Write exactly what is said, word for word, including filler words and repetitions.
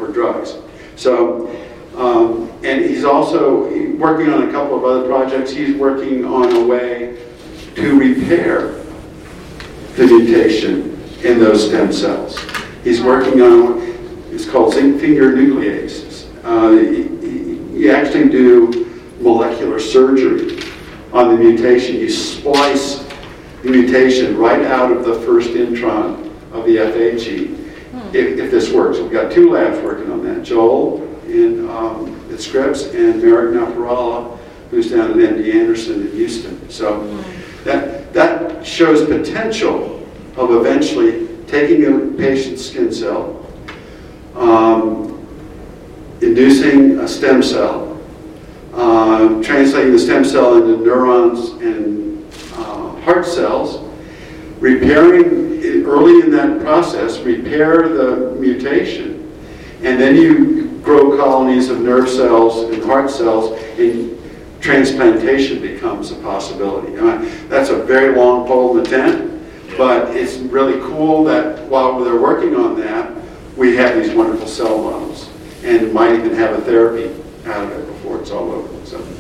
for drugs. So, um, and he's also working on a couple of other projects. He's working on a way to repair the mutation in those stem cells. He's working on, it's called zinc finger nucleases. Uh, you actually do molecular surgery on the mutation. You splice the mutation right out of the first intron of the F A gene, hmm. if, if this works. We've got two labs working on that. Joel in, um, at Scripps and Merrick Naparala, who's down at M D Anderson in Houston. So hmm. that, that shows potential of eventually taking a patient's skin cell, um, inducing a stem cell, uh, translating the stem cell into neurons and uh, heart cells, repairing, early in that process, repair the mutation, and then you grow colonies of nerve cells and heart cells, and transplantation becomes a possibility. Uh, that's a very long pole in the tent, but it's really cool that while they're working on that, we have these wonderful cell models, and might even have a therapy out of it before it's all over. So.